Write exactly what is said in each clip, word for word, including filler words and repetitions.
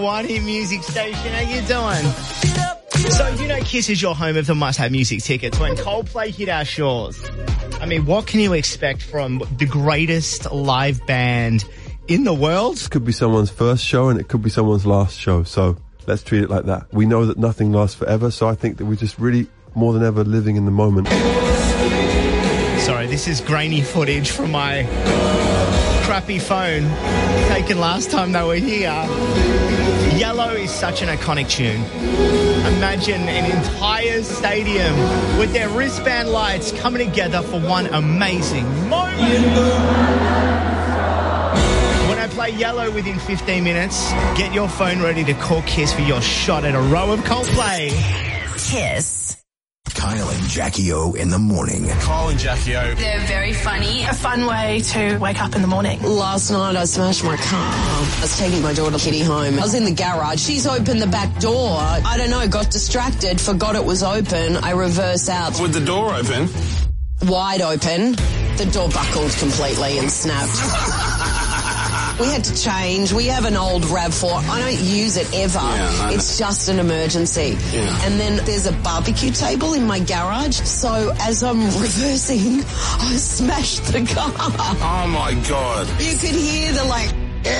one hit music station. How you doing? So, you know Kiss is your home of the must-have music tickets. When Coldplay hit our shores, I mean, what can you expect from the greatest live band in the world? This could be someone's first show and it could be someone's last show. So let's treat it like that. We know that nothing lasts forever, so I think that we're just really, more than ever, living in the moment. Sorry, this is grainy footage from my crappy phone taken last time they were here. Yellow is such an iconic tune. Imagine an entire stadium with their wristband lights coming together for one amazing moment. When I play Yellow within fifteen minutes, get your phone ready to call Kiss for your shot at a row of Coldplay. Kiss. Kyle and Jackie O in the morning. Kyle and Jackie O. They're very funny. A fun way to wake up in the morning. Last night I smashed my car. I was taking my daughter Kitty home. I was in the garage. She's opened the back door. I don't know, got distracted, forgot it was open. I reverse out. With the door open? Wide open. The door buckled completely and snapped. We had to change. We have an old RAV four. I don't use it ever. Yeah, no, it's just an emergency. Yeah. And then there's a barbecue table in my garage. So as I'm reversing, I smashed the car. Oh, my God. You could hear the, like,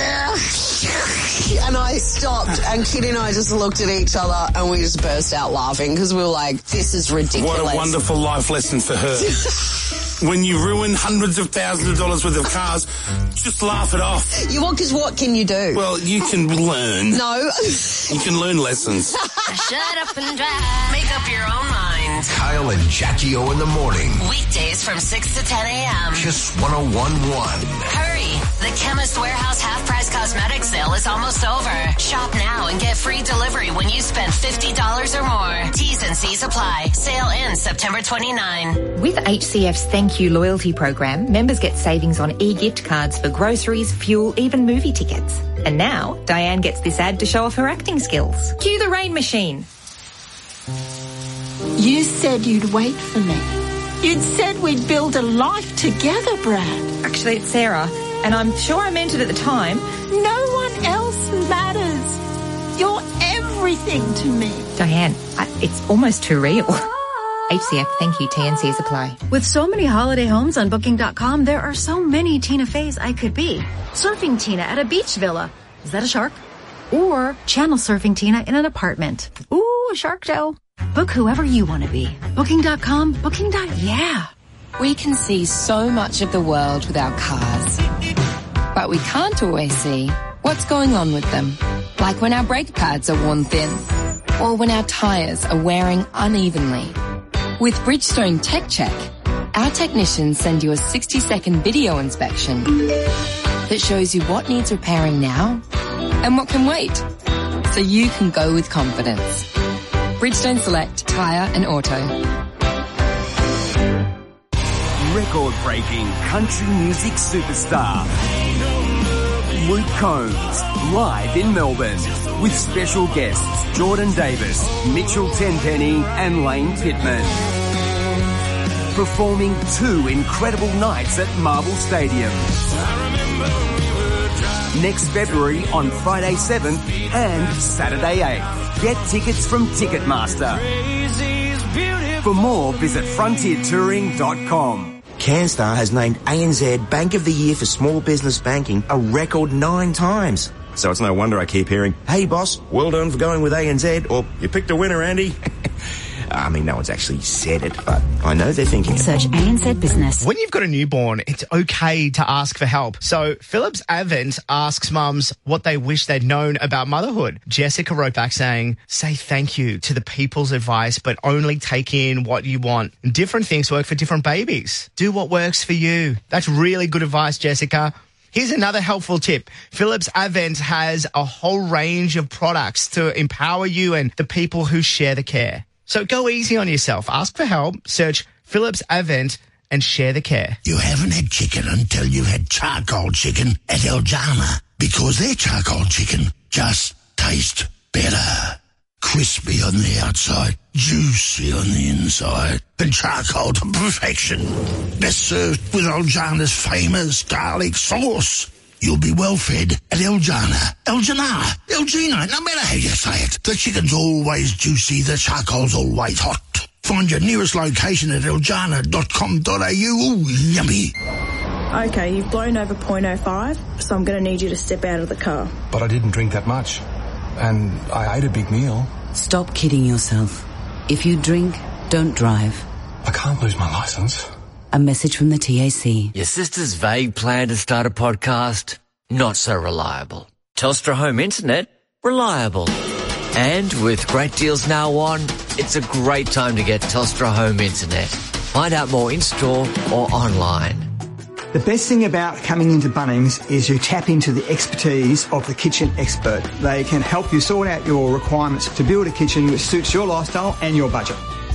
and I stopped, and Kitty and I just looked at each other, and we just burst out laughing because we were like, this is ridiculous. What a wonderful life lesson for her. When you ruin hundreds of thousands of dollars worth of cars, just laugh it off. You what? Because what can you do? Well, you can learn. No. You can learn lessons. Shut up and drive. Make up your own mind. Kyle and Jackie O in the morning. Weekdays from six to ten a.m. Kiss one oh one point one. Hurry. The Chemist Warehouse half-price cosmetic sale is almost over. Shop now and get free delivery when you spend fifty dollars or more. T's and C's apply. Sale ends September twenty-ninth. With H C F's Thank You loyalty program, members get savings on e-gift cards for groceries, fuel, even movie tickets. And now, Diane gets this ad to show off her acting skills. Cue the rain machine. You said you'd wait for me. You'd said we'd build a life together, Brad. Actually, it's Sarah, and I'm sure I meant it at the time. No one else matters. You're everything to me. Diane, I, it's almost too real. H C F, thank you, T N Cs apply. With so many holiday homes on Booking dot com, there are so many Tina Feys I could be. Surfing Tina at a beach villa. Is that a shark? Or channel surfing Tina in an apartment. Ooh, a shark show. Book whoever you want to be. Booking dot com, Booking. Yeah. We can see so much of the world with our cars, but we can't always see what's going on with them. Like when our brake pads are worn thin, or when our tyres are wearing unevenly. With Bridgestone Tech Check, our technicians send you a sixty second video inspection that shows you what needs repairing now and what can wait, so you can go with confidence. Bridgestone Select Tyre and Auto. Record-breaking country music superstar Luke Combs, live in Melbourne, with special guests Jordan Davis, Mitchell Tenpenny and Lane Pittman. Performing two incredible nights at Marvel Stadium. Next February on Friday seventh and Saturday eighth. Get tickets from Ticketmaster. For more, visit frontier touring dot com. CanStar has named A N Z Bank of the Year for Small Business Banking a record nine times. So it's no wonder I keep hearing, hey boss, well done for going with A N Z, or you picked a winner, Andy. I mean, no one's actually said it, but I know they're thinking it. Search A N Z Business. When you've got a newborn, it's okay to ask for help. So Phillips Avent asks mums what they wish they'd known about motherhood. Jessica wrote back saying, say thank you to the people's advice, but only take in what you want. Different things work for different babies. Do what works for you. That's really good advice, Jessica. Here's another helpful tip. Phillips Avent has a whole range of products to empower you and the people who share the care. So go easy on yourself. Ask for help, search Phillips Avent and share the care. You haven't had chicken until you've had charcoal chicken at Eljana, because their charcoal chicken just tastes better. Crispy on the outside, juicy on the inside, and charcoal to perfection. Best served with Eljana's famous garlic sauce. you'll be well fed at El Jana. El Jana. El Gina. No matter how you say it. The chicken's always juicy. The charcoal's always hot. Find your nearest location at el jana dot com dot a u. Ooh, yummy. Okay, you've blown over point oh five, so I'm going to need you to step out of the car. But I didn't drink that much. And I ate a big meal. Stop kidding yourself. If you drink, don't drive. I can't lose my licence. A message from the T A C. Your sister's vague plan to start a podcast? Not so reliable. Telstra Home Internet? Reliable. And with great deals now on, it's a great time to get Telstra Home Internet. Find out more in-store or online. The best thing about coming into Bunnings is you tap into the expertise of the kitchen expert. They can help you sort out your requirements to build a kitchen which suits your lifestyle and your budget.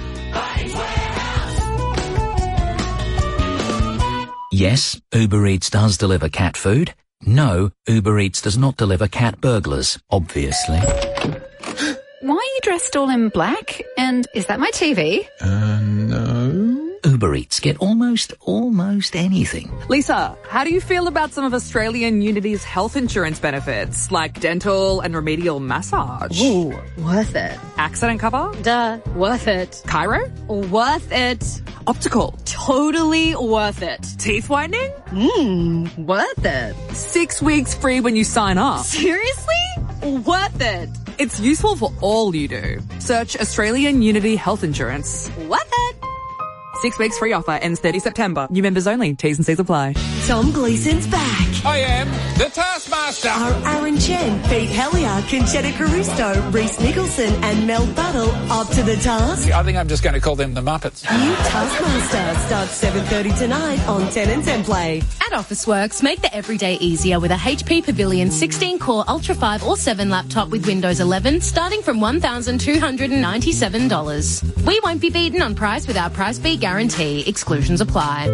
Yes, Uber Eats does deliver cat food. No, Uber Eats does not deliver cat burglars, obviously. Why are you dressed all in black? And is that my T V? Uh, no. Uber Eats get almost, almost anything. Lisa, how do you feel about some of Australian Unity's health insurance benefits, like dental and remedial massage? Ooh, worth it. Accident cover? Duh, worth it. Chiro? Worth it. Optical? Totally worth it. Teeth whitening? Mmm, worth it. Six weeks free when you sign up. Seriously? Worth it. It's useful for all you do. Search Australian Unity Health Insurance. Worth it. Six weeks free offer ends thirtieth September. New members only. T's and C's apply. Tom Gleason's back. I am the Taskmaster. Are Aaron Chen, Pete Hellier, Conchetta Caruso, Reese Nicholson and Mel Buttle up to the task? I think I'm just going to call them the Muppets. New Taskmaster starts seven thirty tonight on ten and ten Play. At Officeworks, make the everyday easier with a H P Pavilion sixteen core Ultra five or seven laptop with Windows eleven starting from one thousand two hundred ninety-seven dollars. We won't be beaten on price with our Price Beat guarantee. Exclusions apply.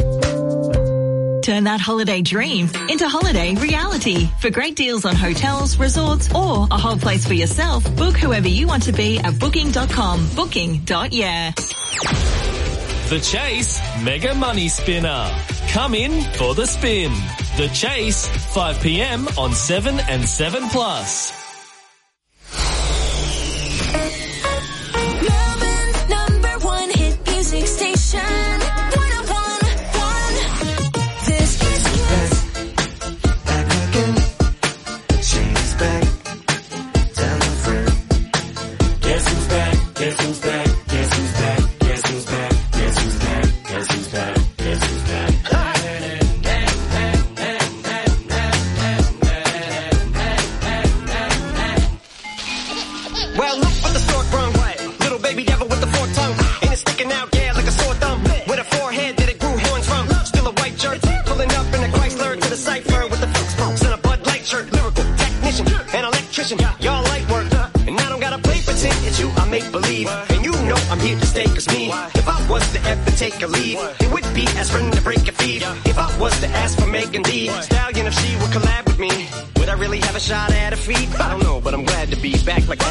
Turn that holiday dream into holiday reality. For great deals on hotels, resorts, or a whole place for yourself, book whoever you want to be at booking dot com. Booking dot yeah. The Chase Mega Money Spinner. Come in for the spin. The Chase, five p.m. on seven and seven plus. Melbourne's number one hit music station. one oh one point one. This is Back again. She's back. Down the front. Guess who's back? Guess who's back? Guess who's back? Guess who's back? Guess who's back? Guess who's back? Guess who's back? Well, look what the stork brung. Little baby devil with the forked tongue. And it's sticking out, yeah, like a sore thumb. With a forehead that it grew horns from. Still a white shirt. Pulling up in a Chrysler to the cipher with the folks folks in a Bud Light shirt. Lyrical technician, an electrician. Y'all light work. And I don't gotta play pretend. It's you, I make believe. And you know I'm here to stay, cause me. If I was to ever take a lead, it would be aspirin to break a feed. If I was to ask for Megan D Stallion, if she would collab with me, would I really have a shot at a feat? I don't know, but I'm glad to be back like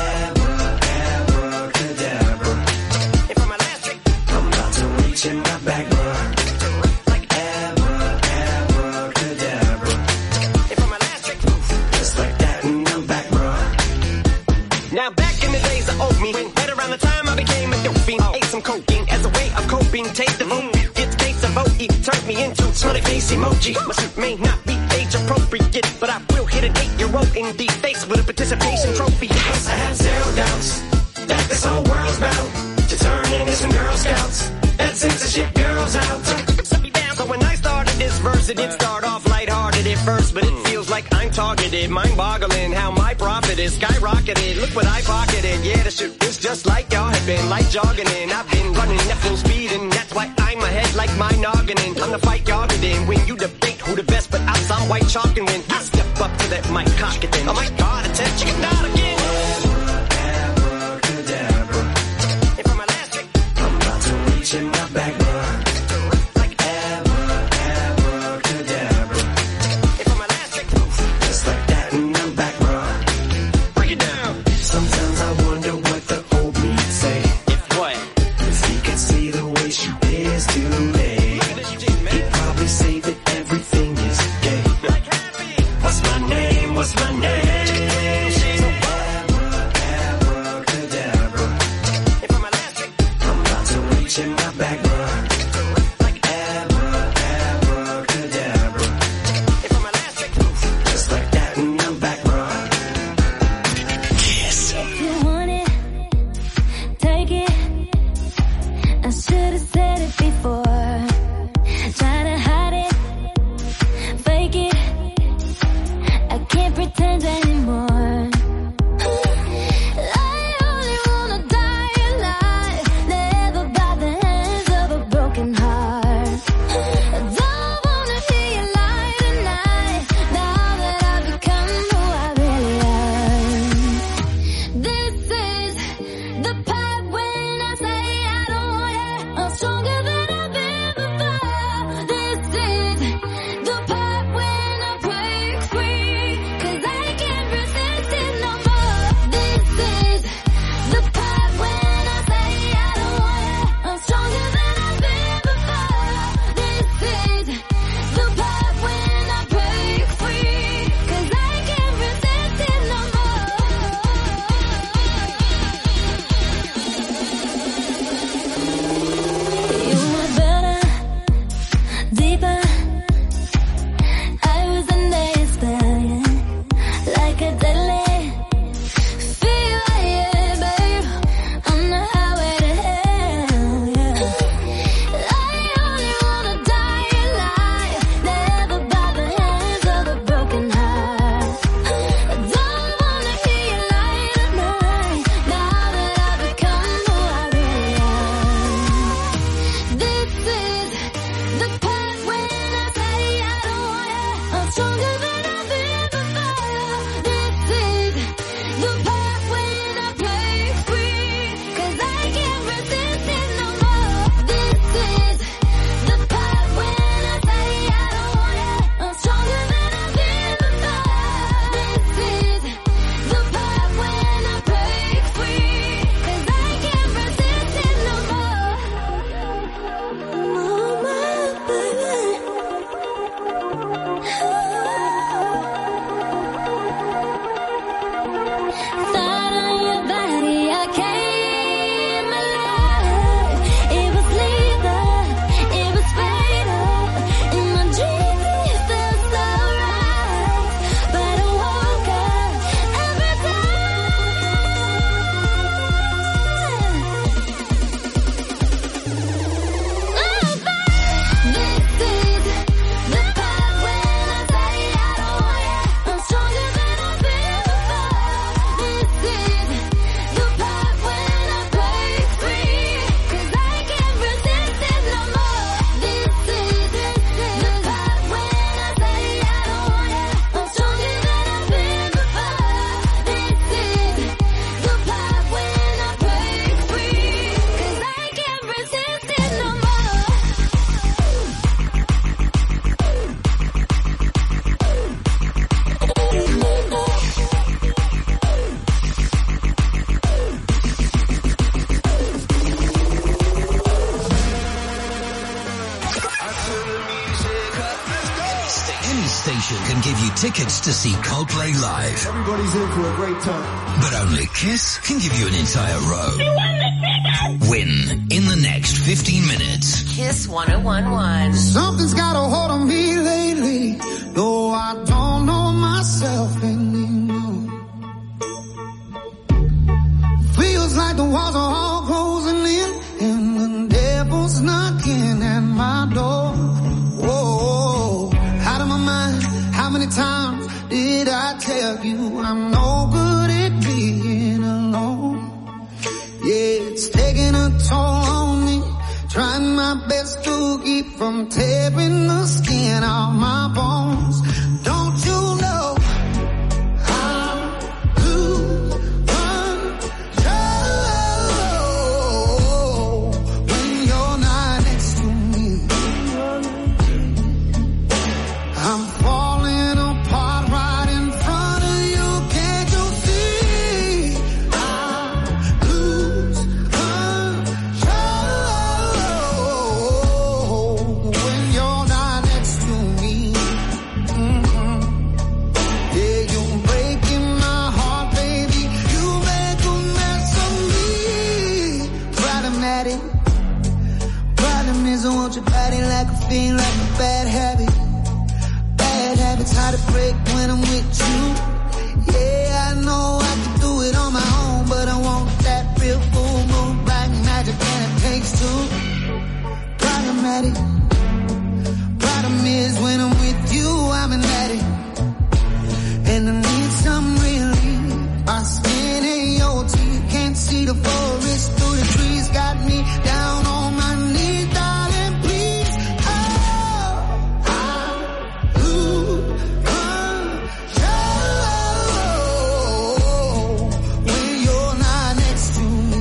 in my back, bruh. Like Abra, abracadabra. If I'm a last trick, just like that, and I'm back, bruh. Now back in the days of old me, right around the time I became a dope fiend, ate some cocaine as a way of coping. Taste the vote, get the taste of vote, it turned me into smiley face emoji. My suit may not be age appropriate, but I will hit an eight-year-old in the face with a participation trophy. Yes, I have zero doubts that this whole world's bound to turn into some Girl Scouts. That censorship girls out. So when I started this verse, it did start off lighthearted at first, but it feels like I'm targeted. Mind-boggling how my profit is skyrocketed. Look what I pocketed. Yeah, the shit is just like y'all have been, like jogging in. I've been running at full speed, and that's why I'm ahead like my noggin. I'm the fight y'all get in. When you debate who the best, but I saw white chalk and win. I step up to that mic, cock it then. Oh my God, attention, get out again. In my back, bruh. Like Abra, abracadabra. If I'm a last trick, just like that, and I'm back, bruh. Break it down. Sometimes I wonder what the old me'd say. If what? If he could see the way she is to me, he'd probably say that everything is gay. can give you tickets to see Coldplay live. Everybody's in for a great time. But only Kiss can give you an entire row. Win in the next fifteen minutes. Kiss one oh one one. Something's got a hold on me lately, though I don't know myself anymore. Feels like the walls are all closing in, and the devil's knocking at my door. Whoa, out of my mind, how many times did I tell you I'm no good at being alone? Yeah, it's taking a toll on me, trying my best to keep from tearing the skin off my bones. Don't you know I'm lose control when you're not next to me? I'm falling apart right in front of you. Can't you see? I lose control when you're not next to me. Mm-hmm. Yeah, you're breaking my heart, baby. You make a mess of me. Problematic. Problem is I want your body like a fiend, like a bad habit. Bad habits hard to break when I'm with you. Yeah, I know I can do it on my own, but I want that real full moon, black magic, and it takes two. Problematic. Problem is when I'm with you, I'm an addict, and I need some relief. My skin ain't your teeth, can't see the forest through the trees. Got me down on my knees, darling, please. Oh, I lose control when you're not next to me.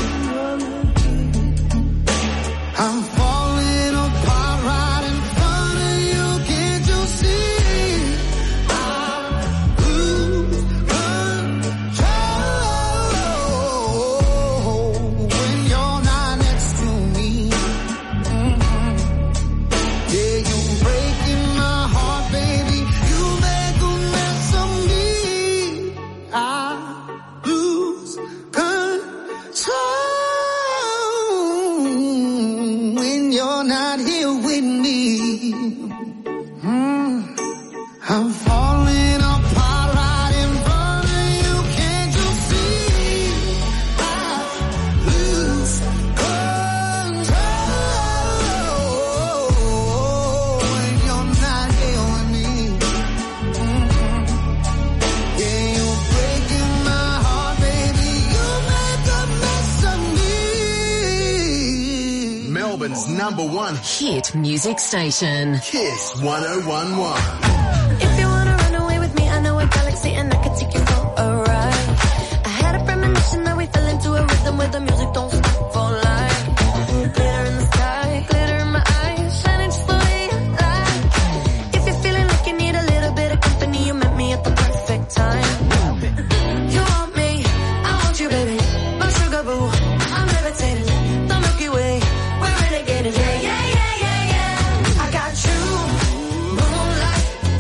I'm falling apart right in front of you. Can't you see? I lose control when you're not next to me. Mhm. Yeah, you're breaking my heart, baby. You make a mess of me. I lose control when you're not here with me. Mm. I'm falling apart right in front of you. Can't you see? I lose control when you're not here with me. Mhm. Yeah, you're breaking my heart, baby. You make a mess of me. Melbourne's number one Hit music station. Kiss one oh one one. If you wanna run away with me, I know a galaxy and I can take you for a ride. I had a premonition that we fell into a rhythm where the music don't stop for life. Glitter in the sky, glitter in my eyes, shining just the way you like. If you're feeling like you need a little bit of company, you met me at the perfect time. You want me, I want you, baby. My sugar boo, I'm levitating. The Milky Way, we're renegading. Yeah, yeah, yeah, yeah, yeah. I got you, moonlight,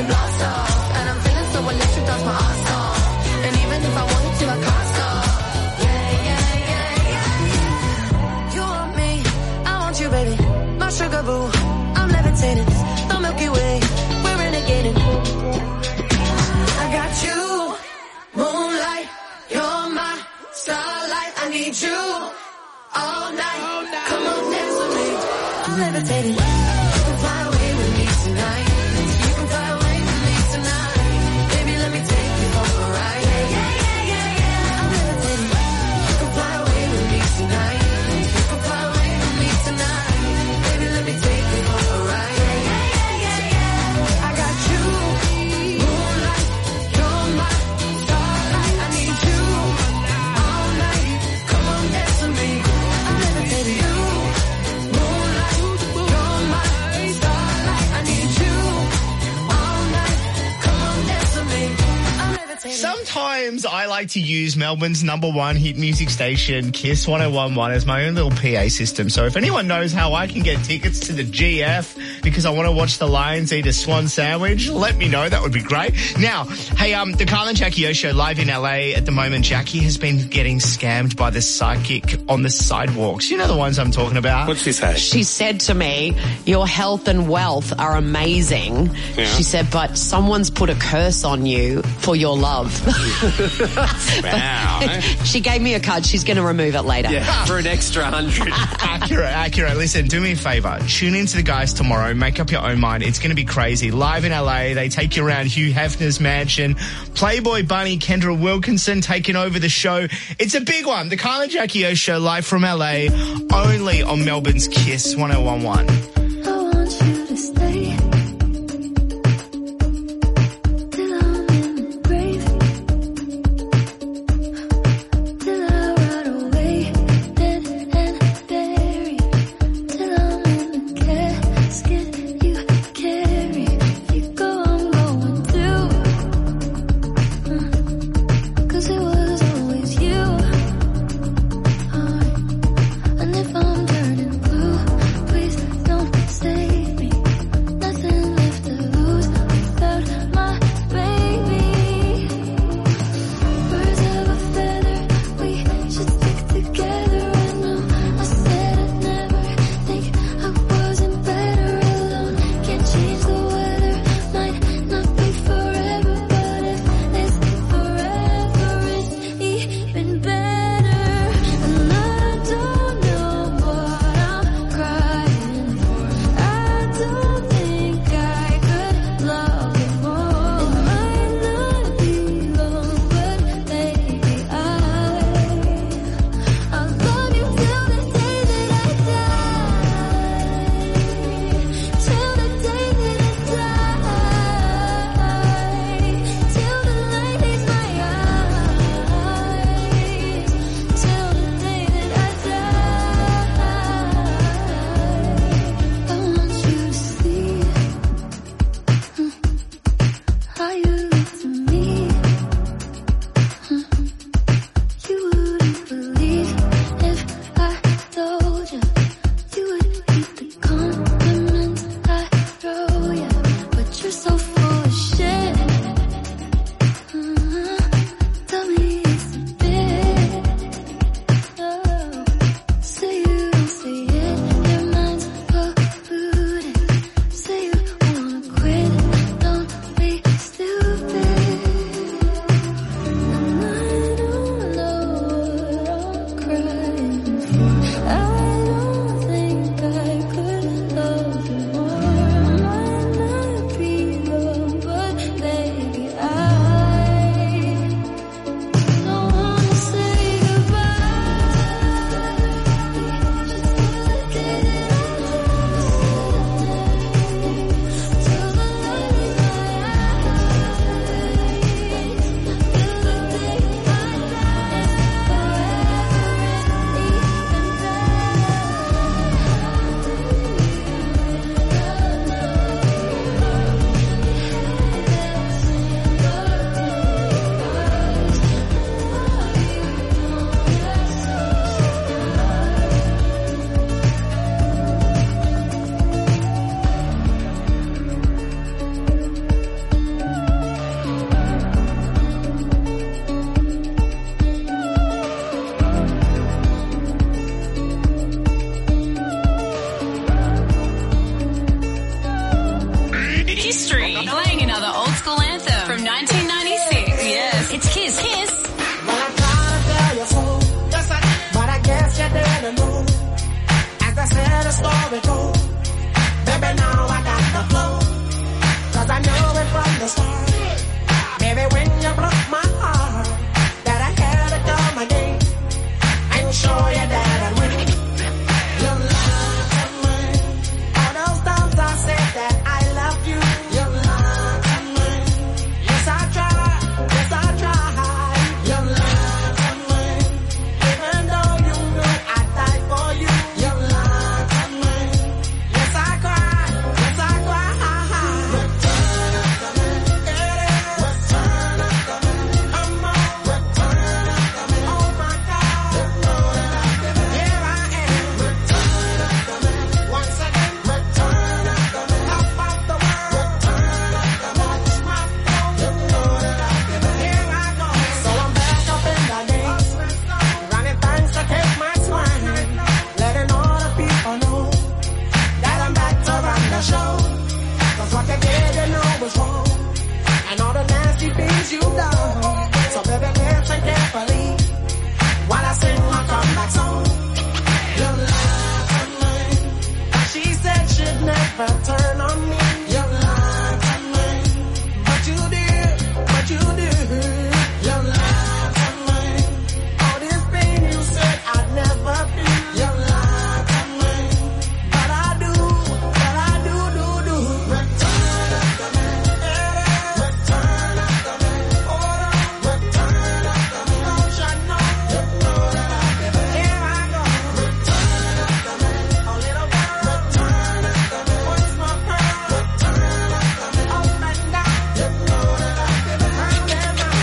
to blast off. And I'm feeling so electric, that's my ass off. And even if I wanted to, I can't stop. Yeah, yeah, yeah, yeah. You want me, I want you, baby. My sugar boo, I'm levitating. The Milky Way, we're renegading. I got you, moonlight, you're my starlight. I need you all night. Come on, dance with me. I'm levitating. You can fly away with me tonight. You can fly away with me tonight. Baby, let me take you for a ride. Yeah, yeah, yeah, yeah. I'm levitating. You can fly away with me tonight. You can fly away with me tonight. Baby, let me take you for a ride. Yeah, yeah, yeah, yeah. I got you, moonlight, you're my starlight. I need you all night. Come on, dance with me. I'm levitating. You, moonlight, you're my starlight. I need you all night. Come on, dance with me. I'm levitating. Sometimes I like to use Melbourne's number one hit music station, Kiss one oh one one, as my own little P A system. So if anyone knows how I can get tickets to the G F because I want to watch the Lions eat a swan sandwich, let me know. That would be great. Now, hey, um, the Carl and Jackie O show live in L A at the moment. Jackie has been getting scammed by the psychic on the sidewalks. You know the ones I'm talking about? What's she say? She said to me, your health and wealth are amazing. Yeah. She said, but someone's put a curse on you for your love. Wow. She gave me a card. She's going to remove it later. Yeah, for an extra hundred. Accurate, accurate. Listen, do me a favour. Tune into the guys tomorrow. Make up your own mind. It's going to be crazy. Live in L A, they take you around Hugh Hefner's mansion. Playboy Bunny, Kendra Wilkinson taking over the show. It's a big one. The Carl and Jackie O show live from L A, only on Melbourne's Kiss one oh one one. I want you to stay. Till I'm in the grave. Till I rot away, dead and buried. Till I'm in the casket you carry. If you go, I'm going too. Uh, Cause it was always you. Alright. And if I'm turning blue, please don't three. Playing another old school anthem from nineteen ninety-six. Yes, it's Kiss. Kiss. Well, I tried to tell you so, yes, I did. But I guess you didn't know. As I said, the story goes. Baby, now I got the flow. Cause I knew it from the start. Baby, when you broke my heart, that I had to come again and show you that I win. You lied to me. All those times I said that I love you. You lied to me. Yes, I tried. Yes, I tried. You lied to me. Even though you knew I'd die for you. You lied to me. Yes, I cried. Yes, I cried. Return it to me. Return it to me. Come on. Return it to me. Oh my God. You know that I give it. Here I am. Return it to me. Once again. Return it to me. Top of the world. Return it to me. Watch my flow. You know that I give it. Here I go. So I'm back up in the game. Running things to take my swing. Letting all the people know that I'm back to run the show. Cause what you did, you know was wrong. And all the nasty things you've done. So baby, listen carefully while I sing my comeback song. You lied to me. She said she'd never turn on me. You lied to me. But you did, but you did. You lied to me. All this pain you said I'd never feel. You lied to me. But I do, but I do, do, do. Return it to me. Return it to me. Hold on. Return it to me. Don't you know? You know that I give it. Here I go. Return it to me. A little girl. Return it to me. Once more girl. Return it to me. Up and down. You know that I give it. Right there now.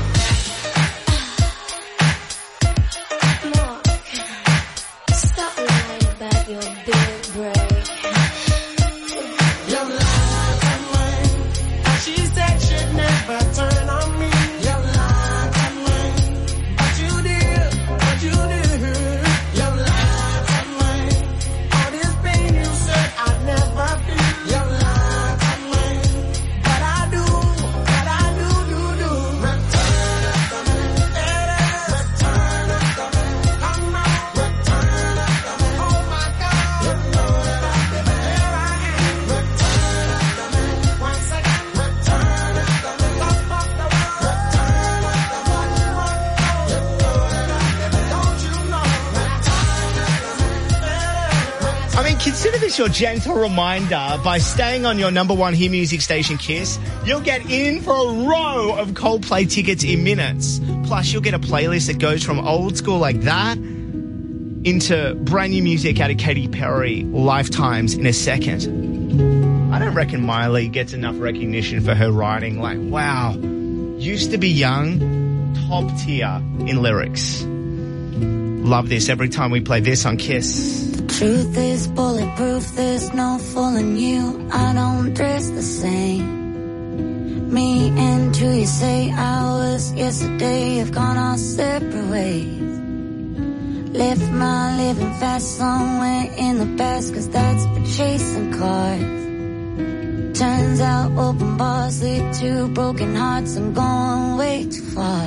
Mark, stop lying about your big break. You lied to me. She said she'd never turn on me. You lied to me. But you did, but you did. You lied to me. All this pain you said I'd never feel. You lied to me. But I do, but I do, do, do. Return it to me. Return it to me. Come on. Return it to me. Oh my God. You know that I give it. Here I am. Return it to me. Once again. Return it to me. Top of the world. Return it to me. Watch my flow. You know that I give it. Don't you know? Return it to me. I mean, consider this your gentle reminder. By staying on your number one hit music station, Kiss, you'll get in for a row of Coldplay tickets in minutes. Plus, you'll get a playlist that goes from old school like that into brand new music out of Katy Perry lifetimes in a second. I don't reckon Miley gets enough recognition for her writing. Like, wow, used to be young, top tier in lyrics. Love this every time we play this on Kiss. Truth is bulletproof, there's no fooling you. I don't dress the same. Me and who you say I was yesterday have gone our separate ways. Left my living fast somewhere in the past, cause that's been chasing cars. Turns out open bars lead to broken hearts. I'm going way too far.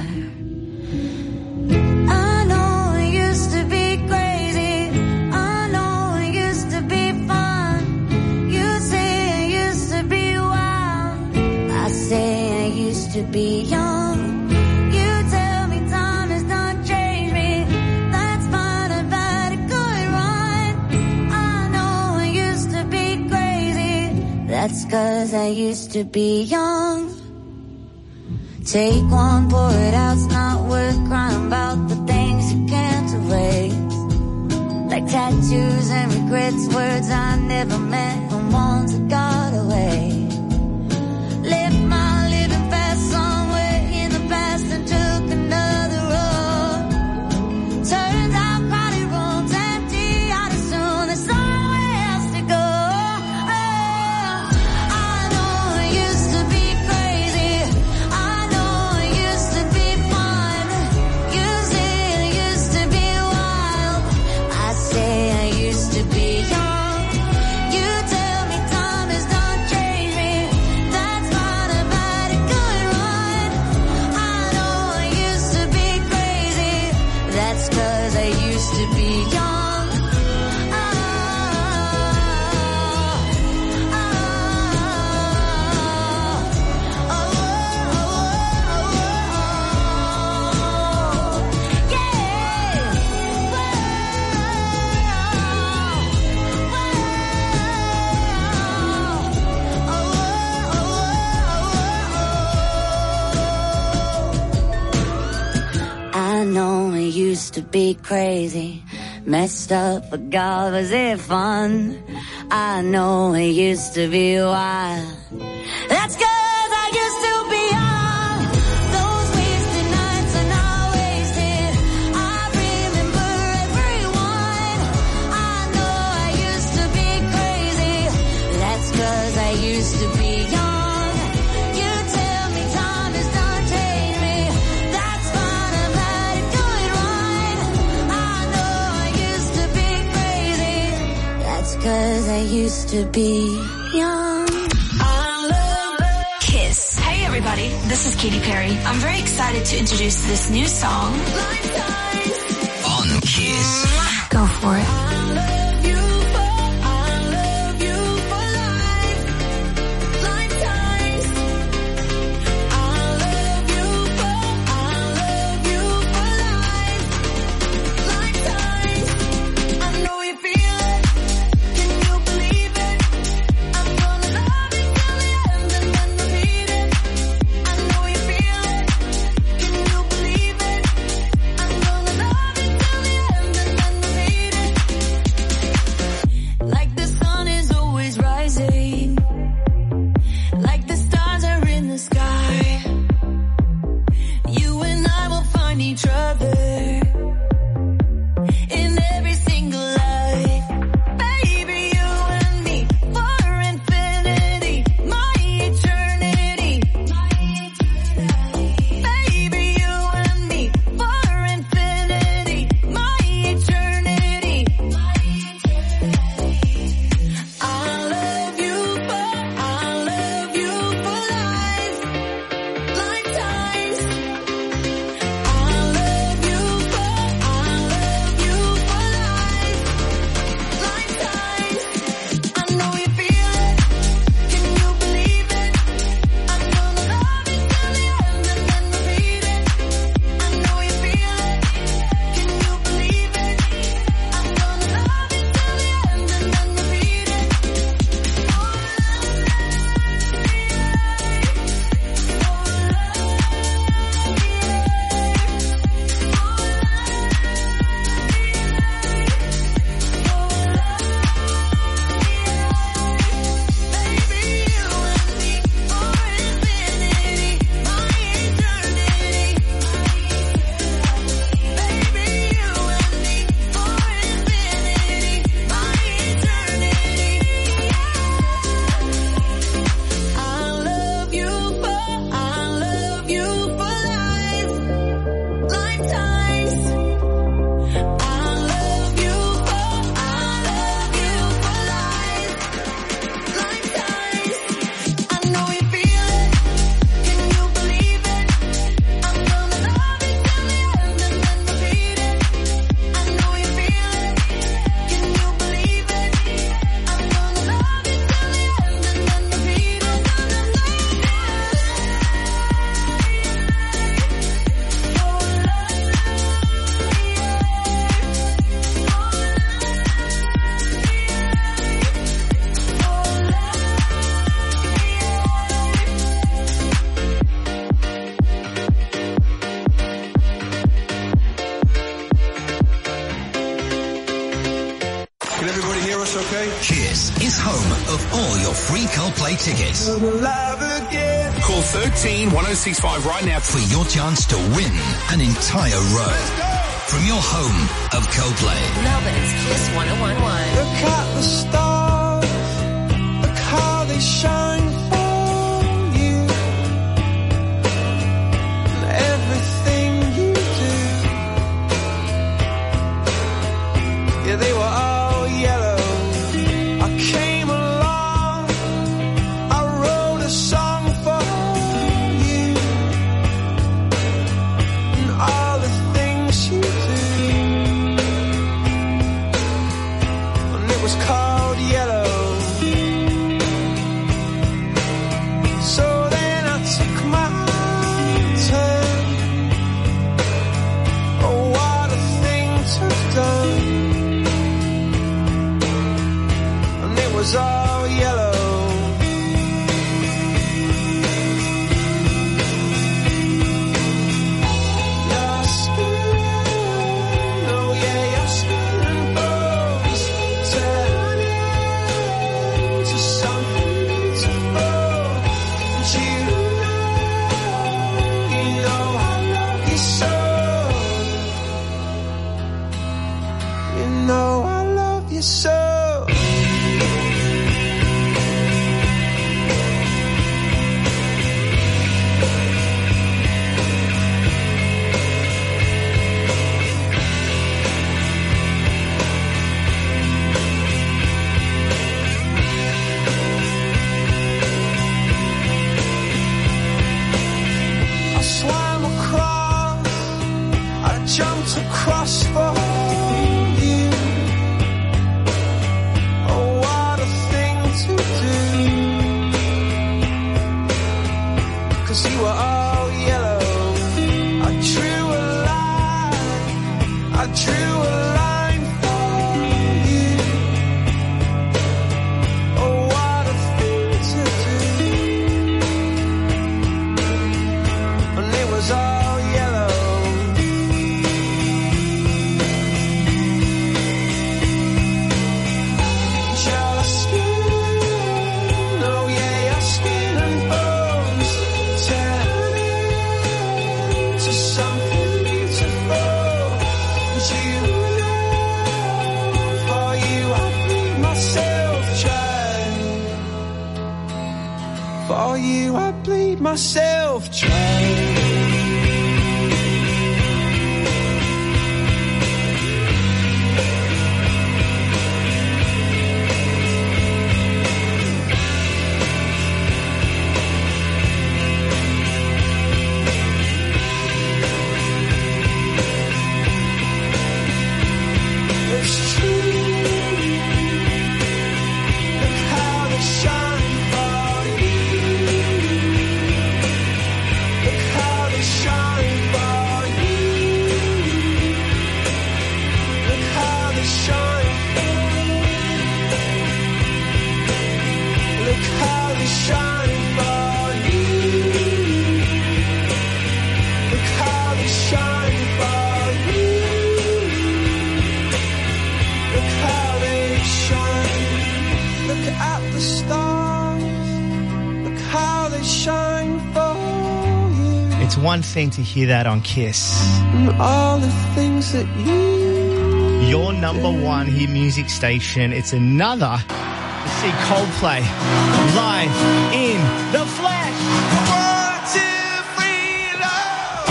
I know it used to be crazy. I know it used to be fun. You say it used to be wild. I say I used to be young. You tell me time has not changed me. That's fine, I've had a good run. I know I used to be crazy. That's cause I used to be young. Take one, pour it out, it's not worth crying about the things you can't erase. Like tattoos and regrets, words I never meant and ones that got away. Left my living fast somewhere in the past and took another road. Turns out crowded rooms empty out as soon as somewhere else to go. Oh, I know it used to be crazy. I know it used to be fun. You say it used to be wild. I say I used to be young. You tell me time has not changed. to be crazy, messed up, but God, was it fun? I know it used to be wild. That's 'cause I used to be young. Those wasted nights are not wasted. I remember everyone. I know I used to be crazy. That's 'cause I used to be young. You tell me time has done changed me. That's fine, I'm glad it doing right. I know I used to be crazy. That's 'cause I used to be young. Kiss. Hey everybody, this is Katy Perry. I'm very excited to introduce this new song. On Kiss. Go for it. Each other in every single life, baby, you and me for infinity, my eternity, baby, you and me for infinity, my eternity. I love you for, I love you for life, lifetimes. Kiss is home of all your free Coldplay tickets. Call thirteen one oh six five right now for your chance to win an entire row from your home of Coldplay. Melbourne's Kiss one oh one one. Look at the stars, look how they shine for you, and everything you do. Yeah, they were all yellow. I came along, I wrote a song for you, and all the things you do. And it was called Yellow. you so. You know I love you so. I swam across, I jumped across for you. Oh, what a thing to do. 'Cause you were all yellow. I drew a line, I drew a line for you. Oh, what a thing to do. And it was all yellow. Your skin, oh yeah, your skin and bones turn into something beautiful. And you know, for you I bleed myself dry. For you I bleed myself dry. It's true. Look how they shine for you. Look how they shine for you. Look how they shine. Look how they shine for you. Look how they shine for you. Look how they shine. Look at the stars. Look how they shine for you. It's one thing to hear that on Kiss. And all the things that you. Your number one hit music station. It's another to see Coldplay live in the flesh. One, two, three, love.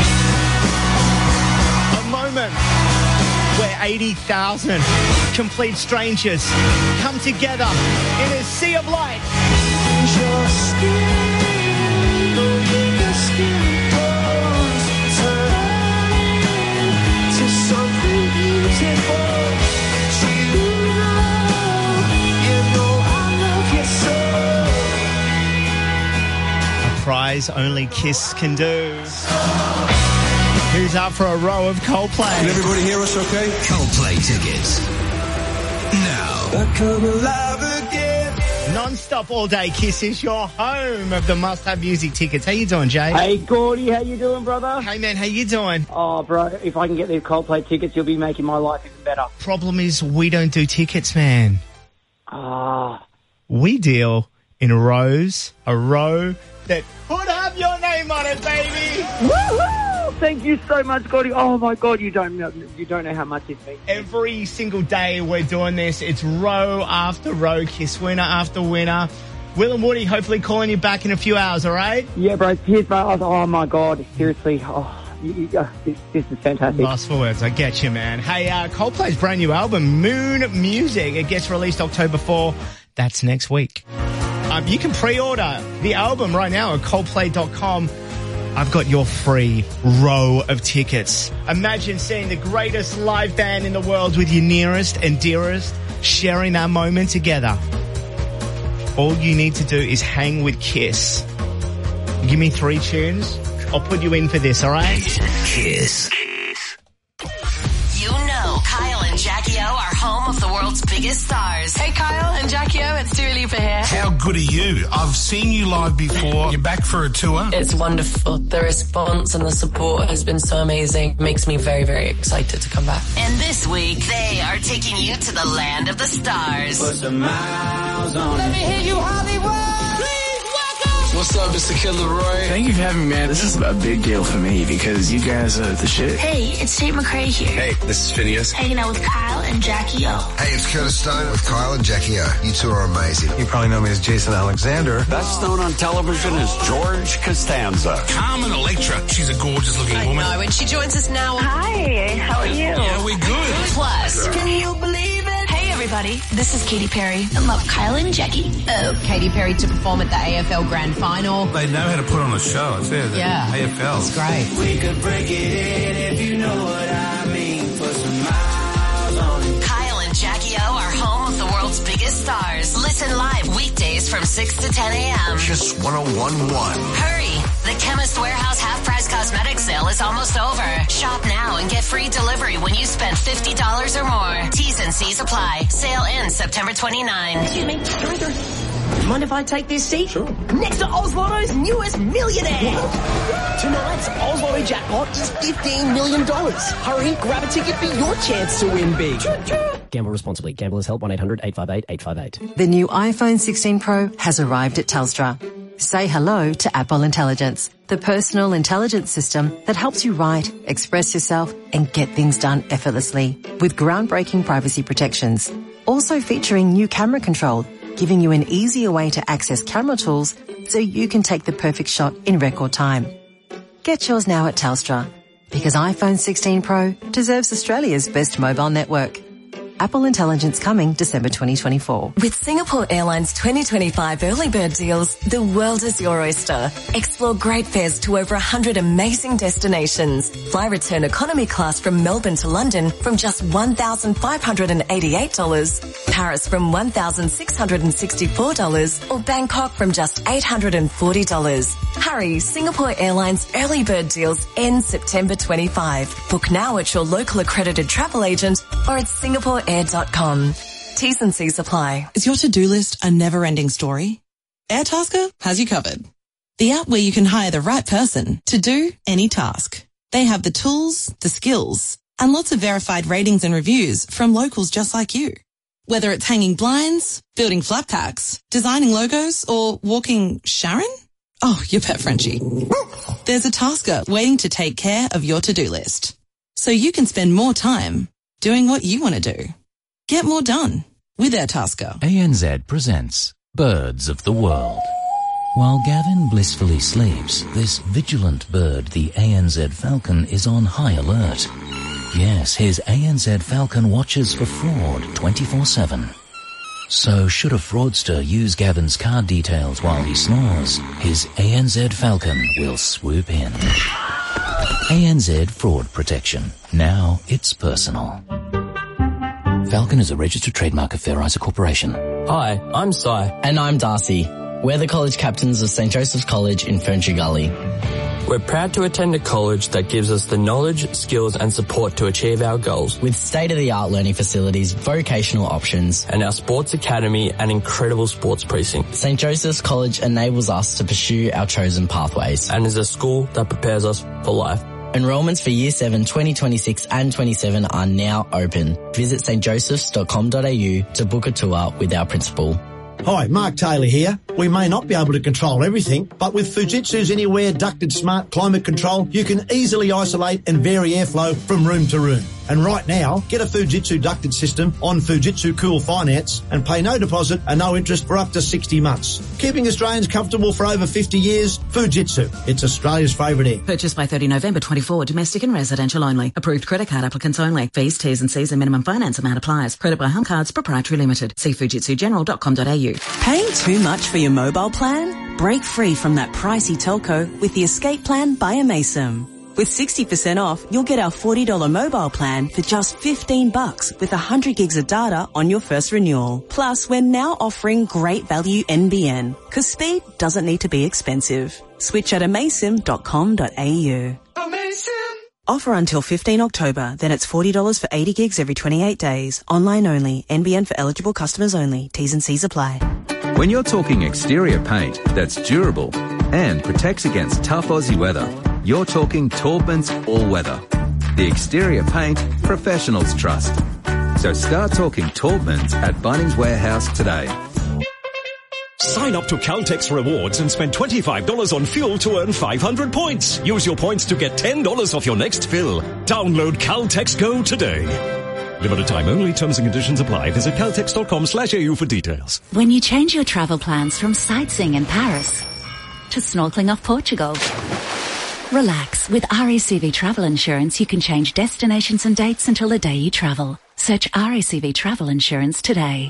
A moment where eighty thousand complete strangers come together in a sea of light. Your skin, oh yeah, your skin goes turn into something beautiful. You know, you know I love you so. A prize only Kiss can do. Who's up for a row of Coldplay? Can everybody hear us okay? Coldplay tickets. Now. I come alive again. Non-stop all day Kiss is your home of the must-have music tickets. How you doing, Jay? Hey, Gordy, how you doing, brother? Hey, man, how you doing? Oh, bro, if I can get these Coldplay tickets, you'll be making my life even better. Problem is we don't do tickets, man. Ah. We deal in rows, a row that could have your name on it, baby. Woohoo! Thank you so much, Gordy. Oh my God, you don't know, you don't know how much it means. Every single day we're doing this. It's row after row, Kiss winner after winner. Will and Woody hopefully calling you back in a few hours, all right? Yeah, bro. Cheers, bro. Oh my God, seriously. Oh, you, you, uh, this, this is fantastic. Lost for words. I get you, man. Hey, uh, Coldplay's brand new album, Moon Music. It gets released October fourth. That's next week. Um, you can pre-order the album right now at coldplay dot com. I've got your free row of tickets. Imagine seeing the greatest live band in the world with your nearest and dearest, sharing that moment together. All you need to do is hang with Kiss. Give me three tunes. I'll put you in for this, all right? Kiss. You know Kyle and Jackie O are home of the world's biggest stars. Hey Kyle and Jackie O, it's Dua Lipa here. How good are you? I've seen you live before. You're back for a tour. It's wonderful. The response and the support has been so amazing. Makes me very, very excited to come back. And this week, they are taking you to the land of the stars. Put some miles on. Let me hear you, Hollywood. Please welcome What's up, Mister Killer Roy? Thank you for having me, man. This is a big deal for me because you guys are the shit. Hey, it's Tate McRae here. Hey, this is Phineas. Hanging out with Kyle and Jackie O. Hey, it's Curtis Stone with Kyle and Jackie O. You two are amazing. You probably know me as Jason Alexander. Best known on television is George Costanza. Carmen Electra. She's a gorgeous looking I woman. know, and she joins us now. Hi, how are you? Yeah, we're good. Plus, can you believe it? Hey, everybody. This is Katy Perry. I love Kyle and Jackie. Oh, Katy Perry to perform at the A F L Grand Final. They know how to put on a show. I tell you, the Yeah. A F L. It's great. We could break it in if you know what I mean. Put some miles on it. Kyle and Jackie O are home of the world's biggest stars. Listen live weekdays from six to ten a.m. Kiss one oh one point one. Hurry! The Chemist Warehouse half-price cosmetic sale is almost over. Shop now and get free delivery when you spend fifty dollars or more. T's and C's apply. Sale ends September twenty-ninth. Excuse me, Director. Mind if I take this seat? Sure. Next to Oswaldo's newest millionaire. Tonight's Oswaldo jackpot is fifteen million dollars. Hurry, grab a ticket for your chance to win big. Gamble responsibly. Gamblers help one eight hundred eight five eight eight five eight. The new iPhone sixteen Pro has arrived at Telstra. Say hello to Apple Intelligence, the personal intelligence system that helps you write, express yourself, and get things done effortlessly with groundbreaking privacy protections. Also featuring new camera control, giving you an easier way to access camera tools so you can take the perfect shot in record time. Get yours now at Telstra, because iPhone sixteen Pro deserves Australia's best mobile network. Apple Intelligence coming December twenty twenty-four. With Singapore Airlines twenty twenty-five early bird deals, the world is your oyster. Explore great fares to over one hundred amazing destinations. Fly return economy class from Melbourne to London from just one thousand five hundred eighty-eight dollars, Paris from one thousand six hundred sixty-four dollars, or Bangkok from just eight hundred forty dollars. Hurry, Singapore Airlines early bird deals end September twenty-fifth. Book now at your local accredited travel agent or at singapore air dot com. T's and C's apply. Is your to-do list a never-ending story? Airtasker has you covered. The app where you can hire the right person to do any task. They have the tools, the skills, and lots of verified ratings and reviews from locals just like you. Whether it's hanging blinds, building flat packs, designing logos, or walking Sharon? Oh, your pet Frenchie. There's a tasker waiting to take care of your to-do list, so you can spend more time doing what you want to do. Get more done with Airtasker. A N Z presents Birds of the World. While Gavin blissfully sleeps, this vigilant bird, the A N Z falcon, is on high alert. Yes, his A N Z falcon watches for fraud twenty-four seven. So should a fraudster use Gavin's card details while he snores, his A N Z falcon will swoop in. A N Z Fraud Protection. Now it's personal. Falcon is a registered trademark of Fair Isa Corporation. Hi, I'm Cy. And I'm Darcy. We're the college captains of Saint Joseph's College in Ferntree Gully. We're proud to attend a college that gives us the knowledge, skills and support to achieve our goals. With state-of-the-art learning facilities, vocational options, and our sports academy and incredible sports precinct. Saint Joseph's College enables us to pursue our chosen pathways. And is a school that prepares us for life. Enrollments for Year seven, twenty twenty-six and twenty-seven are now open. Visit s t josephs dot com dot a u to book a tour with our principal. Hi, Mark Taylor here. We may not be able to control everything, but with Fujitsu's Anywhere ducted smart climate control, you can easily isolate and vary airflow from room to room. And right now, get a Fujitsu ducted system on Fujitsu Cool Finance and pay no deposit and no interest for up to sixty months. Keeping Australians comfortable for over fifty years, Fujitsu. It's Australia's favourite air. Purchased by thirty November twenty-four, domestic and residential only. Approved credit card applicants only. Fees, T's and C's and minimum finance amount applies. Credit by Home Cards Proprietary Limited. See fujitsu general dot com dot a u. Paying too much for your mobile plan? Break free from that pricey telco with the Escape Plan by Amaysim. With sixty percent off, you'll get our forty dollars mobile plan for just fifteen bucks with one hundred gigs of data on your first renewal. Plus, we're now offering great value N B N, because speed doesn't need to be expensive. Switch at amaysim dot com dot a u. Amaysim! Offer until fifteenth October, then it's forty dollars for eighty gigs every twenty-eight days. Online only. N B N for eligible customers only. T's and C's apply. When you're talking exterior paint that's durable and protects against tough Aussie weather, you're talking Taubman's All Weather. The exterior paint professionals trust. So start talking Taubman's at Bunnings Warehouse today. Sign up to Caltex Rewards and spend twenty-five dollars on fuel to earn five hundred points. Use your points to get ten dollars off your next fill. Download Caltex Go today. Limited time only. Terms and conditions apply. Visit caltex.com slash AU for details. When you change your travel plans from sightseeing in Paris to snorkeling off Portugal, relax. With R A C V Travel Insurance, you can change destinations and dates until the day you travel. Search R A C V Travel Insurance today.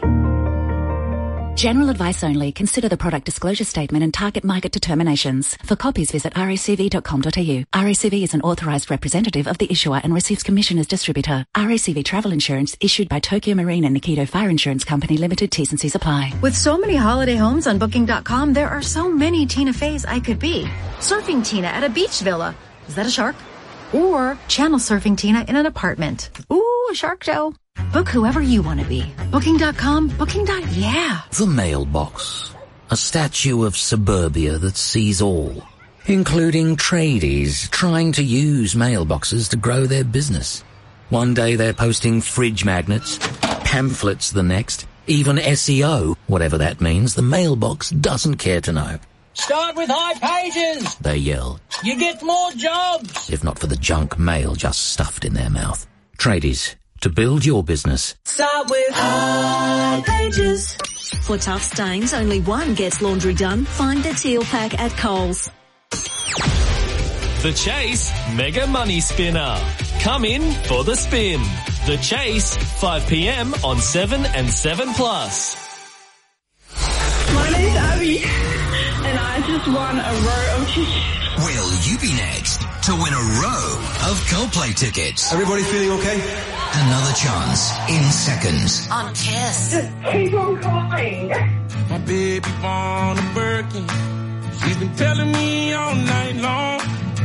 General advice only. Consider the product disclosure statement and target market determinations. For copies, visit R A C V dot com dot A U. R A C V is an authorised representative of the issuer and receives commission as distributor. R A C V Travel Insurance issued by Tokyo Marine and Nikito Fire Insurance Company Limited. T's and C's apply. With so many holiday homes on booking dot com, there are so many Tina Feys I could be. Surfing Tina at a beach villa. Is that a shark? Or channel surfing Tina in an apartment. Ooh, a shark show. Book whoever you want to be. booking dot com, booking. Yeah. The mailbox. A statue of suburbia that sees all, including tradies trying to use mailboxes to grow their business. One day they're posting fridge magnets, pamphlets the next, even S E O, whatever that means. The mailbox doesn't care to know. Start with high pages, they yell. You get more jobs. If not for the junk mail just stuffed in their mouth. Tradies, to build your business, start with high pages. For tough stains, only one gets laundry done. Find the Teal Pack at Coles. The Chase Mega Money Spinner. Come in for the spin. The Chase, five p.m. on seven and seven plus. My name's Abby, and I just won a row of tickets. Will you be next to win a row of Coldplay tickets? Everybody feeling okay? Another chance in seconds. On Kiss. Just keep on calling. My baby born a Birkin. She's been telling me all night long.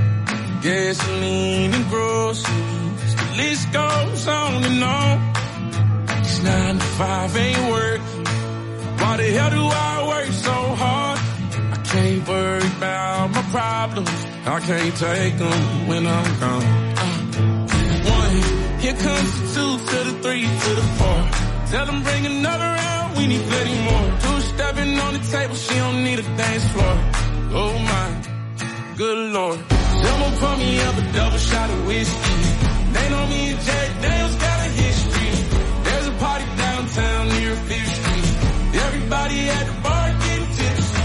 Gasoline and groceries. The list goes on and on. It's nine to five, ain't working. Why the hell do I work so hard? I can't worry about my problems. I can't take them when I'm gone. Uh, one, here comes the two to the three to the four. Tell them bring another round, we need plenty more. Two stepping on the table, she don't need a dance floor. Oh my, good lord. Someone pour me up a double shot of whiskey. They know me and Jack Daniels got a history. There's a party downtown near Fifth Street. Everybody at the bar getting tipsy.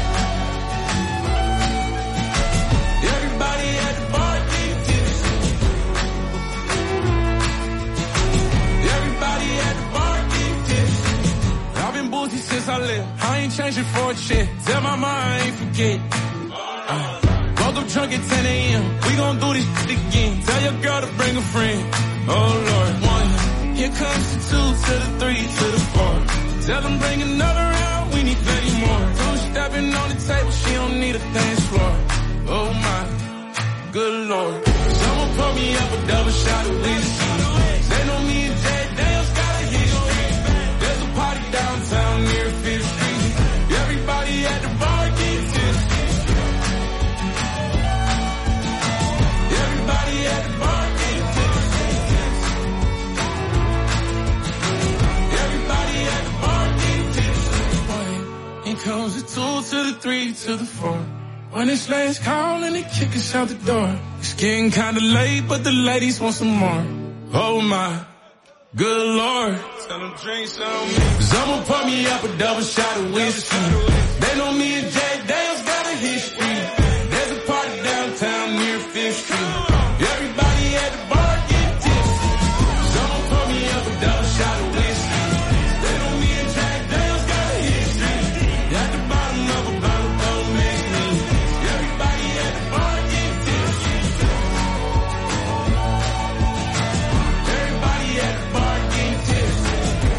Everybody at the bar getting tipsy. Everybody at the bar getting tipsy. I've been boozy since I left. I ain't changing for a check. Tell my mom I ain't forget. Uh, woke up drunk at ten a.m. We gon' do this shit again. Tell your girl to bring a friend. Oh Lord, one. Here comes the two to the three to the four. Tell them bring another round, we need plenty more. Two stepping on the table, she don't need a dance floor. Oh my, good lord. Someone pour me up a double shot of whiskey. They know me and Jay Daniels got a history. There's a party downtown near Fifth Street. Everybody at the bar getting tipsy. Everybody at the bar getting tipsy. Everybody at the bar. Here comes the two to the three to the four. When it's last call and they kick us out the door. It's getting kinda late, but the ladies want some more. Oh my, good lord. Tell them drink some. Someone pour me up a double shot of whiskey. They know me and Jack Daniels got a history. There's a party downtown near Fifth Street. Everybody at the bar getting tipsy. Someone pour me up a double shot of whiskey. They know me and Jack Daniels got a history. At the bottom of a bottle, don't mix me. Everybody at the bar getting tipsy. Everybody at the bar getting tipsy.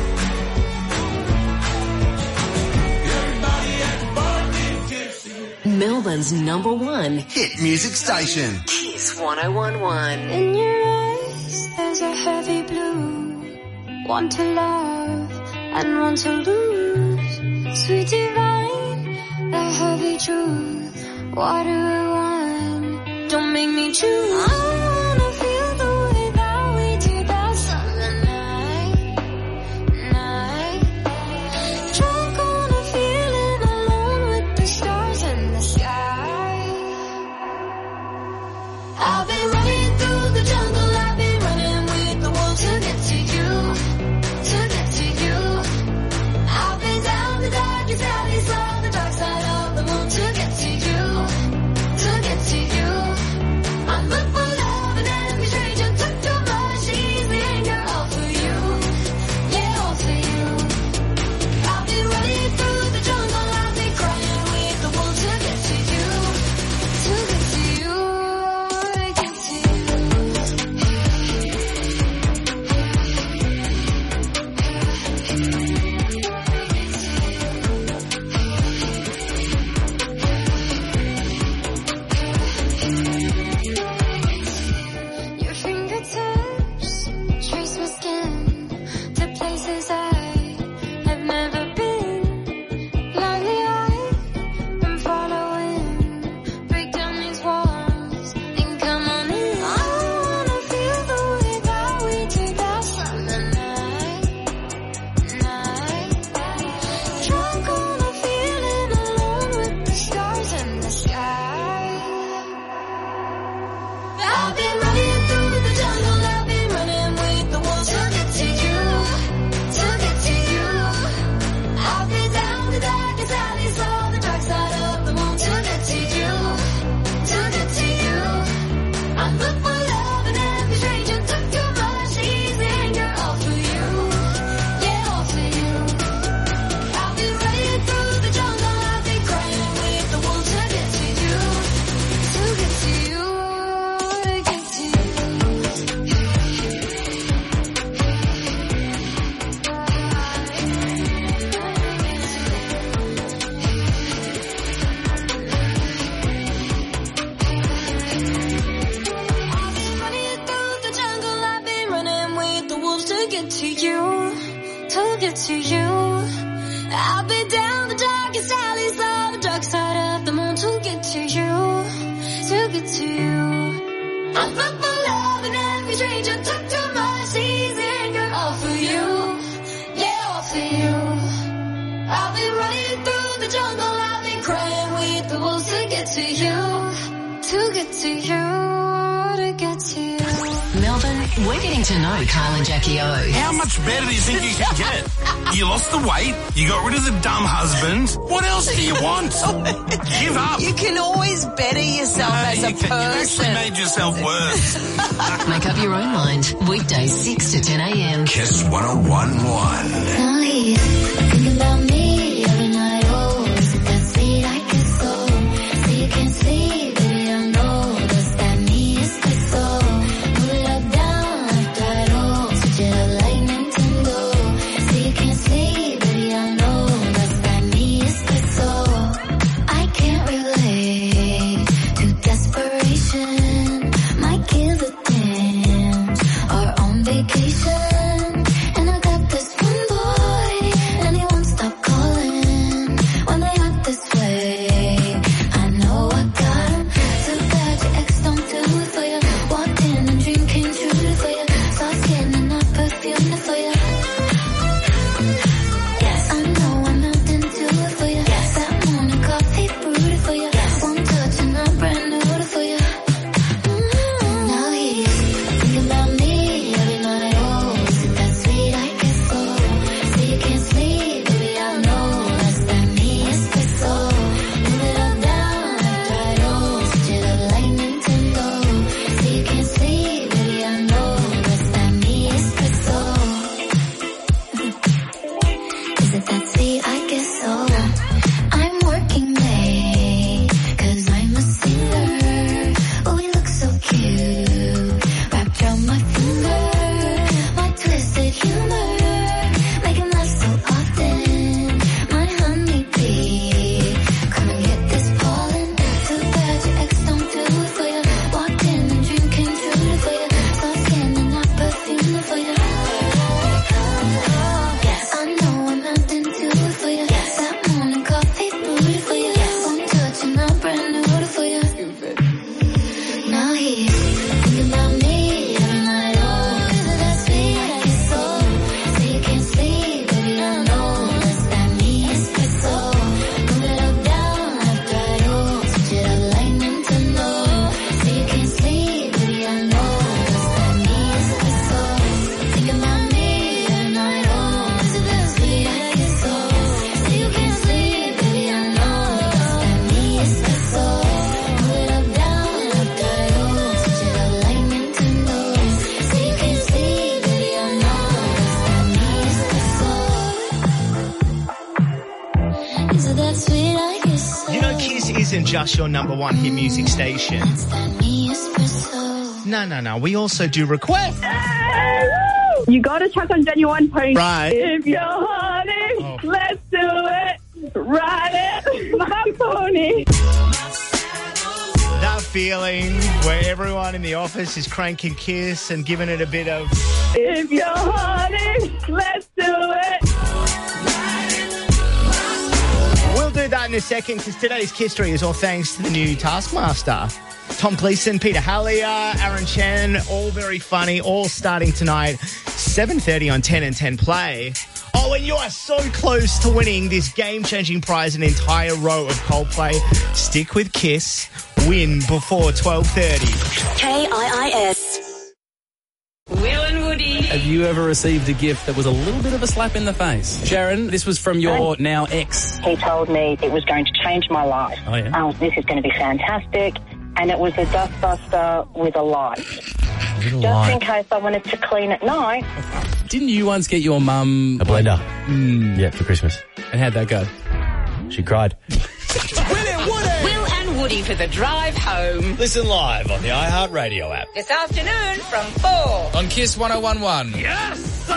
Everybody at the bar getting tipsy. Melbourne's number one hit music station. Kiss one oh one point one. In your eyes, there's a heavy blue. One to love and one to lose. Sweet divine, the heavy truth. Water and wine, don't make me choose. I wanna feel the way that we do that summer night, night. Drunk on a feeling get to you. I'll be down the darkest alleys of the dark side of the moon to get to you, to get to you. I'm full of love and every stranger took too much easy anger. All for you, yeah, all for you. I'll be running through the jungle, I'll be crying with the wolves to get to you, to get to you, to get to you. Melbourne, we're getting to know Kyle and Jackie O. How much better do you think you can get? You lost the weight, you got rid of the dumb husband. What else do you want? Give up. You can always better yourself No, as a you can, person. You've actually made yourself worse. Make up your own mind. Weekdays six to ten a.m. Kiss one oh one point one. Now he's thinking about me every night. Oh, is it that sweet I can so? So you can see, baby, I know. Does that mean it's the soul? Move it up, down, left, right, oh. Switch it up like Nintendo. So you can see, baby, I know. Does that mean it's the soul? I can't relate to desperation. Might give a damn. Or on vacation. And I got this one boy, and he won't stop calling when they act this way. I know I got him. Too bad your ex don't do it for you. Walked in and dream came true for you. Soft skin and not perfume for you. Yes, I know I'm not into it for you. Yes, that morning coffee brewed for you. Yes, one touch and I'm brand new for you. Mm, now he's thinking about me every night. Oh, is it that sweet I can so? So you can't sleep, baby, I know. Does that mean it's the soul? Move it up, down, left, right, oh. Switch it up like Nintendo. So you can't sleep, baby, I know. Does that mean it's the soul? Is it that sweet I get so? I'm working late, cause I'm a singer. Oh, we look so cute, wrapped around my finger. My twisted humor, make him laugh so often. My honeybee, come and get this pollen. Too bad your ex don't do it for you. Walked in and dream came true for you. Soft skin and not perfume for you. Yes, I know I'm not into it for you. Yes, that morning coffee brewed for you. Yes, one touch and I'm brand new for you. Now he's thinking about me every night. Oh, is it that sweet I get so? So you can't sleep, baby, I know. Does that mean it's the soul? Move it up, down, left, right, oh. Switch it up like Nintendo. So you can't sleep, baby, I know. Does that mean it's the soul? Thinking about me every night. Oh, is it that sweet I get so? So you can't sleep, baby, I know. Does that mean it's the soul? Move it up, down, left, right, oh. Switch it up like Nintendo. So you can't sleep, baby, I know. Does that mean it's the soul? Is it that sweet I get so? You know, Kiss isn't just your number one hit music station. Me espresso. No, no, no. We also do requests. You got to chuck on Genuine Pony. Right. If you're horny, let's do it. Ride it, my pony. That feeling where everyone in the office is cranking Kiss and giving it a bit of... If you're horny, let's do it. We'll do that in a second because today's Kiss-tory is all thanks to the new Taskmaster. Tom Gleeson, Peter Hallier, Aaron Chen, all very funny, all starting tonight, seven thirty on ten and ten Play. Oh, and you are so close to winning this game-changing prize, an entire row of Coldplay. Stick with Kiss. Win before twelve thirty. K I I S. Will and Woody. Have you ever received a gift that was a little bit of a slap in the face? Sharon, this was from your now ex. He told me it was going to change my life. Oh, yeah. Oh, this is going to be fantastic. And it was a dustbuster with a light. With a Just light. in case I wanted to clean at night. Didn't you once get your mum... A blender. Mm. Yeah, for Christmas. And how'd that go? She cried. Will and Woody. footy for the drive home. Listen live on the iHeartRadio app. This afternoon from four. On Kiss one oh one one. Yes, sir!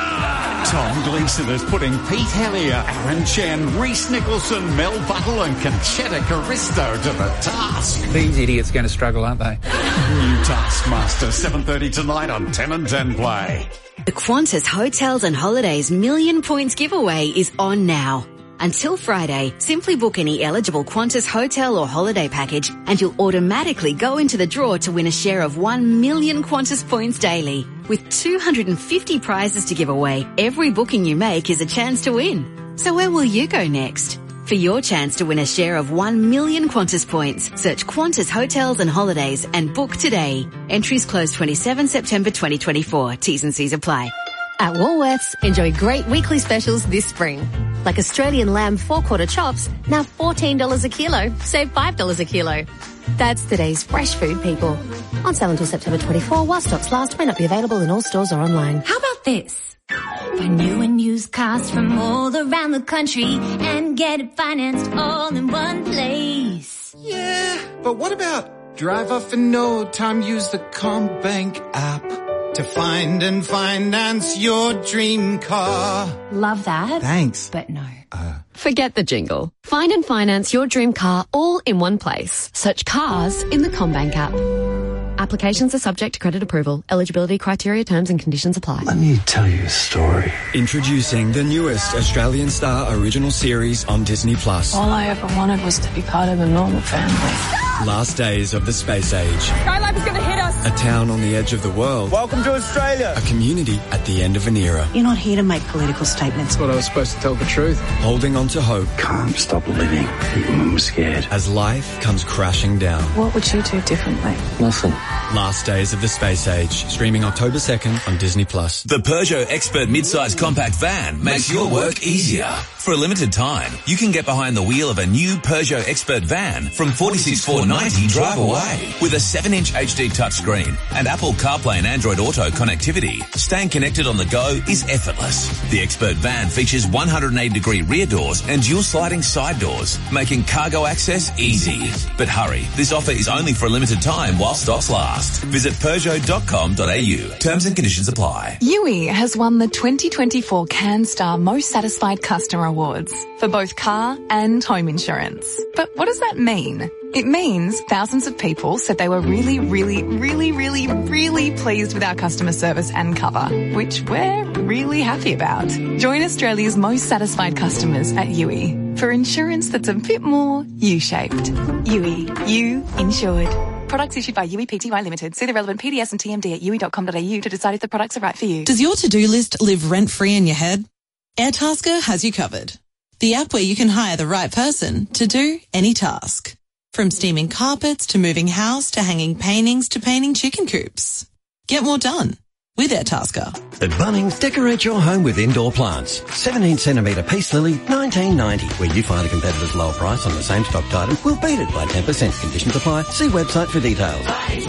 Tom Gleeson is putting Pete Hellier, Aaron Chen, Reece Nicholson, Mel Buttle and Conchetta Caristo to the task. These idiots are going to struggle, aren't they? New Taskmaster, seven thirty tonight on ten and ten Play. The Qantas Hotels and Holidays Million Points Giveaway is on now. Until Friday, simply book any eligible Qantas hotel or holiday package and you'll automatically go into the draw to win a share of one million Qantas points daily. With two hundred fifty prizes to give away, every booking you make is a chance to win. So where will you go next? For your chance to win a share of one million Qantas points, search Qantas Hotels and Holidays and book today. Entries close twenty-seventh September twenty twenty-four. T's and C's apply. At Woolworths, enjoy great weekly specials this spring. Like Australian lamb four-quarter chops, now fourteen dollars a kilo, save five dollars a kilo. That's today's fresh food, people. On sale until September twenty-fourth, while stocks last, may not be available in all stores or online. How about this? Buy new and used cars from all around the country and get it financed all in one place. Yeah, but what about drive off and no time, use the CommBank app to find and finance your dream car. Love that. Thanks. But no. Uh, Forget the jingle. Find and finance your dream car all in one place. Search cars in the CommBank app. Applications are subject to credit approval. Eligibility criteria, terms and conditions apply. Let me tell you a story. Introducing the newest Australian Star original series on Disney Plus. All I ever wanted was to be part of a normal family. Last days of the space age. Skylab is going to hit us. A town on the edge of the world. Welcome to Australia. A community at the end of an era. You're not here to make political statements. But I was supposed to tell the truth. Holding on to hope. Can't stop living. I'm scared. As life comes crashing down. What would you do differently? Nothing. Last days of the space age. Streaming October second on Disney Plus. The Peugeot Expert Midsize Compact Van makes your work easier. For a limited time, you can get behind the wheel of a new Peugeot Expert Van from forty-six thousand four hundred ninety drive away. With a seven inch H D touchscreen and Apple CarPlay and Android Auto connectivity, staying connected on the go is effortless. The Expert Van features one hundred eighty degree rear doors and dual sliding side doors, making cargo access easy. But hurry, this offer is only for a limited time while stocks last. Visit Peugeot dot com dot a u. Terms and conditions apply. U I has won the twenty twenty-four CanStar Most Satisfied Customer Awards for both car and home insurance. But what does that mean? It means thousands of people said they were really, really, really, really, really pleased with our customer service and cover, which we're really happy about. Join Australia's most satisfied customers at U I for insurance that's a bit more U-shaped. U I, you insured. Products issued by U I P T Y Limited. See the relevant P D S and T M D at U I dot com dot a u to decide if the products are right for you. Does your to-do list live rent-free in your head? Airtasker has you covered. The app where you can hire the right person to do any task. From steaming carpets to moving house to hanging paintings to painting chicken coops. Get more done with Airtasker. At Bunnings, decorate your home with indoor plants. seventeen centimetre peace lily, nineteen ninety. Where you find a competitor's lower price on the same stocked item, we'll beat it by ten percent. Conditions apply. See website for details.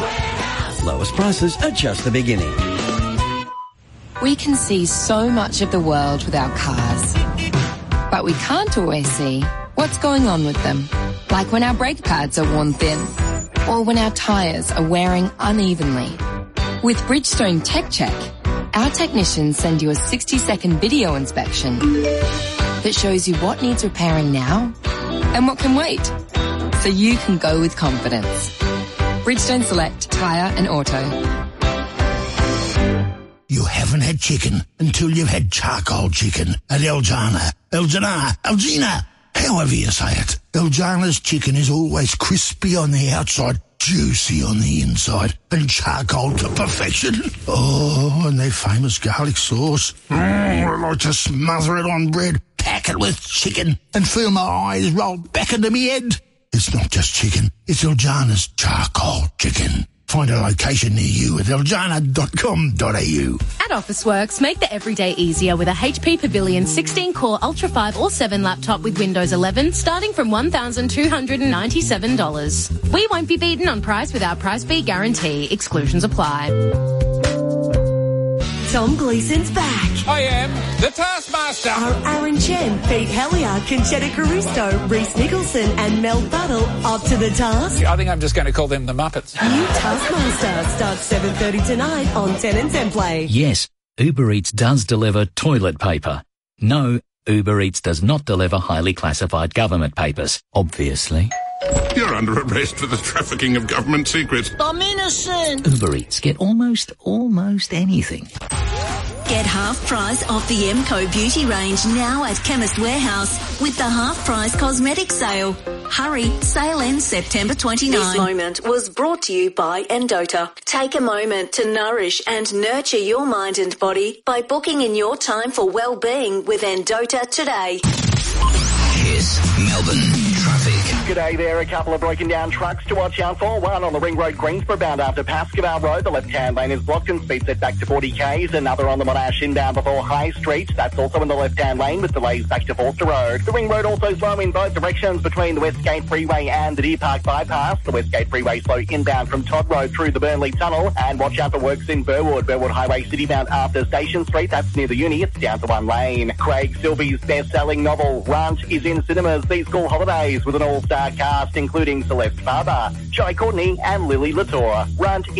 Lowest prices are just the beginning. We can see so much of the world with our cars, but we can't always see what's going on with them. Like when our brake pads are worn thin, or when our tyres are wearing unevenly. With Bridgestone Tech Check, our technicians send you a sixty second video inspection that shows you what needs repairing now and what can wait, so you can go with confidence. Bridgestone Select Tyre and Auto. You haven't had chicken until you've had charcoal chicken at Eljana. Eljana. Eljana. However you say it. Eljana's chicken is always crispy on the outside, juicy on the inside, and charcoal to perfection. Oh, and their famous garlic sauce. Mm, I like to smother it on bread, pack it with chicken, and feel my eyes roll back into me head. It's not just chicken. It's Eljana's charcoal chicken. Find a location near you at eljana dot com dot a u. At Officeworks, make the everyday easier with a H P Pavilion sixteen core Ultra five or seven laptop with Windows eleven starting from one thousand two hundred ninety-seven dollars. We won't be beaten on price with our price beat guarantee. Exclusions apply. Tom Gleeson's back. I am the Taskmaster. master. Are Aaron Chen, Pete Hellier, Conchetta Caristo, Reese Nicholson and Mel Buttle up to the task? I think I'm just going to call them the Muppets. New Taskmaster starts seven thirty tonight on ten and ten Play. Yes, Uber Eats does deliver toilet paper. No, Uber Eats does not deliver highly classified government papers, obviously. You're under arrest for the trafficking of government secrets. I'm innocent. Uber Eats get almost, almost anything. Get half price off the M C O beauty range now at Chemist Warehouse with the half price cosmetic sale. Hurry, sale ends September twenty-ninth. This moment was brought to you by Endota. Take a moment to nourish and nurture your mind and body by booking in your time for well-being with Endota today. Kiss Melbourne traffic. G'day there. A couple of broken down trucks to watch out for. One on the Ring Road Greensborough bound after Pascoe Road. The left-hand lane is blocked and speed set back to forty kays. Another on the Monash inbound before High Street. That's also in the left-hand lane with delays back to Forster Road. The Ring Road also slow in both directions between the Westgate Freeway and the Deer Park Bypass. The Westgate Freeway slow inbound from Todd Road through the Burnley Tunnel. And watch out for works in Burwood. Burwood Highway City bound after Station Street. That's near the uni. It's down to one lane. Craig Silvey's best-selling novel, Runt, is in cinemas these school holidays with an all-star cast including Celeste Barber, Jai Courtney and Lily Latour. Runt